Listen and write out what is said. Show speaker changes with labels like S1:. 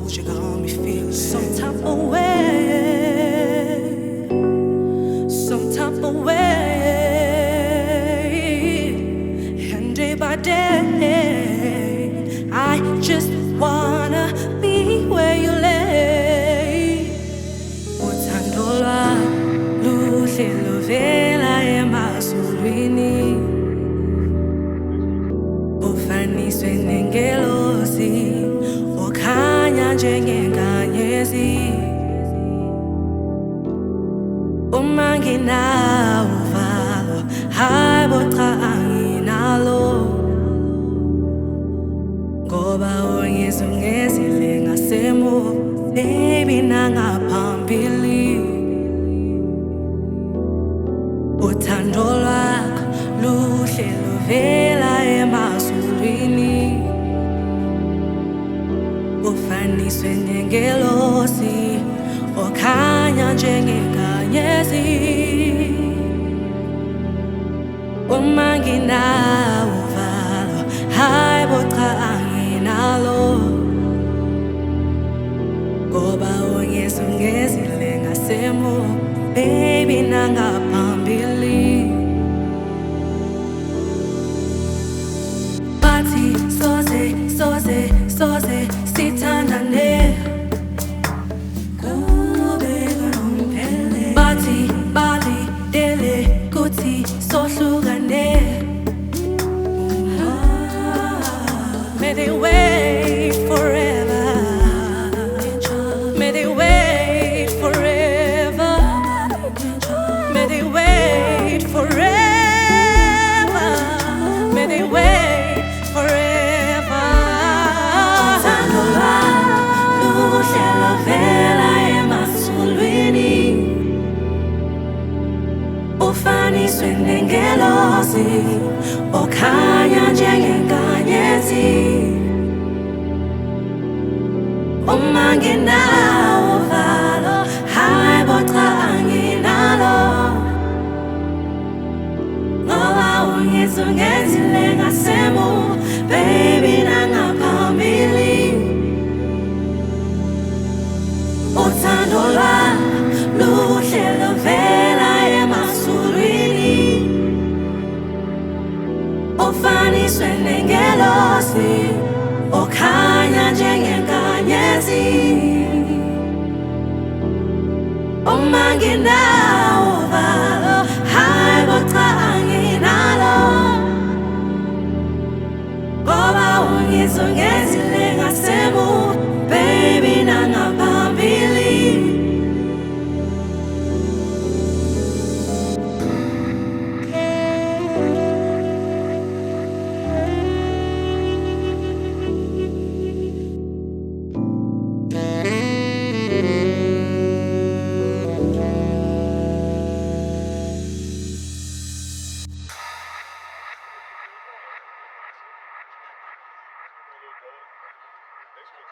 S1: you got me feeling
S2: some type of way, some type of way. And day by day, I just wanna be where you lay. Uthandolwa luhle luvela emasulwini, ufaniswe nengelosi, okhanya njengenkanyezi. Uma nginawo uvalo, hayi bo cha anginalo, ngoba ungizungezile ngasemuva, baby nangaphambili. Uthando lwakho luhle luvela emasulwini, ufaniswe nengelosi, okhanya njengenkanyezi. Uma nginawo uvalo, hayi bo cha anginalo, ngoba ungizungezile ngasemuva, baby nangaphambili. Bathi soze soze soze sithandane, kube kunomphele. Bathi balidele kuthi sohlukane. May they wait forever, may they wait forever, may they wait forever, may they wait forever. Uthando lwakho luhle luvela emasulwini, ufaniswe nengelosi, okhanya njengenkanyezi. Uma nginawo uvalo, hayi bo cha anginalo, ngoba ungizungezile ngasemuva, baby nangaphambili. Uthando lwakho luhle luvela emasulwini, ufaniswe nengelosi, okhanya njengenkanyezi. Uma nginawo uvalo, hayi bo cha anginalo, ngoba ungizungezile ngasemuva, baby nangaphambili.